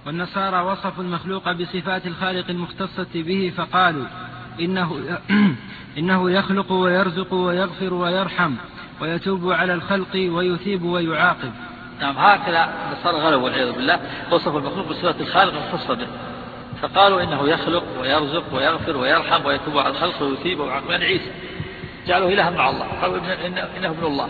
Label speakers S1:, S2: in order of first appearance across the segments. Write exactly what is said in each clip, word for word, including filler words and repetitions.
S1: والنصارى وصفوا المخلوق بصفات الخالق المختصة به فقالوا إنه, إنه يخلق ويرزق ويغفر ويرحم ويتوب على الخلق ويثيب ويعاقب.
S2: نعم، هكذا النصارى غلوا والعياذ بالله، وصفوا المخلوق بصفات الخالق المختصة به فقالوا إنه يخلق ويرزق ويغفر ويرحم ويتوب على الخلق ويثيب ويعاقب. يعني عيسى جعلوا إلها مع الله، قالوا إنه ابن الله،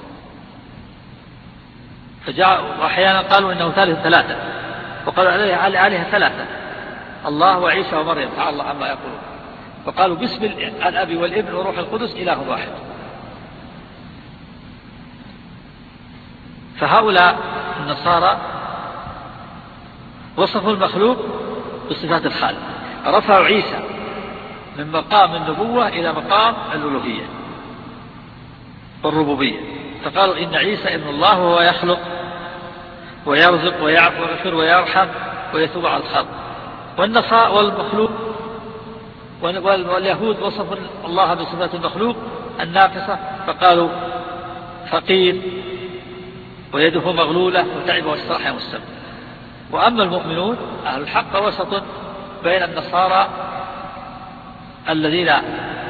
S2: وأحيانا قالوا إنه ثالث ثلاثة، وقالوا عليه آلهة ثلاثة، الله وعيسى ومريم تعالى الله عما يقولون، فقالوا باسم الأب والابن وروح القدس إله واحد. فهؤلاء النصارى وصفوا المخلوق بصفات الخالق، رفعوا عيسى من مقام النبوة إلى مقام الألوهية والربوبية، فقالوا إن عيسى ابن الله وهو يخلق ويرزق ويعفو ويغفر ويرحم ويتوب على الخلق. والنصارى والمخلوق واليهود وصفوا الله بصفات المخلوق الناقصة فقالوا فقير ويده مغلولة وتعب واستراح يوم السبت. وأما المؤمنون أهل الحق وسط بين النصارى الذين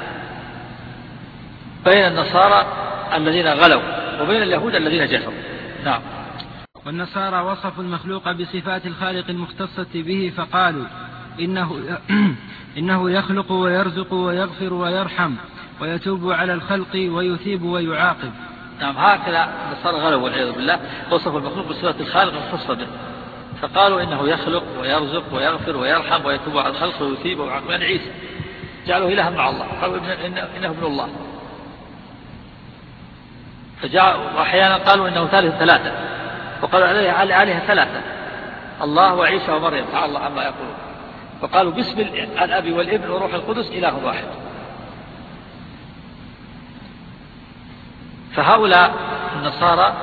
S2: بين النصارى الذين غلوا وبين اليهود الذين جفوا. نعم.
S1: والنصارى وصفوا المخلوق بصفات الخالق المختصة به فقالوا إنه, إنه يخلق ويرزق ويغفر ويرحم ويتوب على الخلق ويثيب ويعاقب.
S2: نعم، هكذا النصارى غلوا والعياذ بالله، وصفوا المخلوق بصفات الخالق المختصة به فقالوا إنه يخلق ويرزق ويغفر ويرحم ويتوب على الخلق ويثيب ويعاقب. يعني عيسى جعلوا إلها مع الله، قالوا إنه ابن الله، وأحيانا قالوا إنه ثالث ثلاثة، وقالوا عليه آلهة ثلاثة، الله وعيسى ومريم تعالى الله عما يقولون، فقالوا باسم الأب والابن وروح القدس إله واحد. فهؤلاء النصارى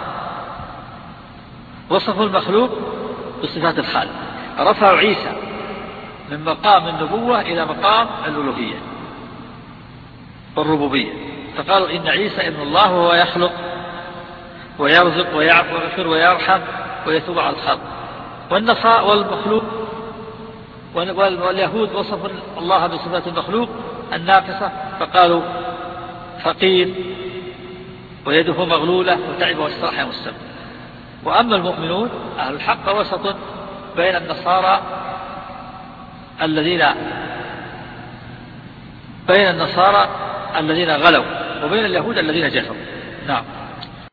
S2: وصفوا المخلوق بصفات الخالق، رفعوا عيسى من مقام النبوة إلى مقام الألوهية والربوبية، فقالوا إن عيسى ابن الله وهو يخلق ويرزق ويعفو ويغفر ويرحم ويتوب على الخلق. والنصارى والمخلوق واليهود وصفوا الله بصفات المخلوق الناقصة فقالوا فقير ويده مغلولة وتعب واستراح يوم السبت. وأما المؤمنون أهل الحق وسط بين النصارى الذين بين النصارى الذين غلوا وبين اليهود الذين جفوا. نعم.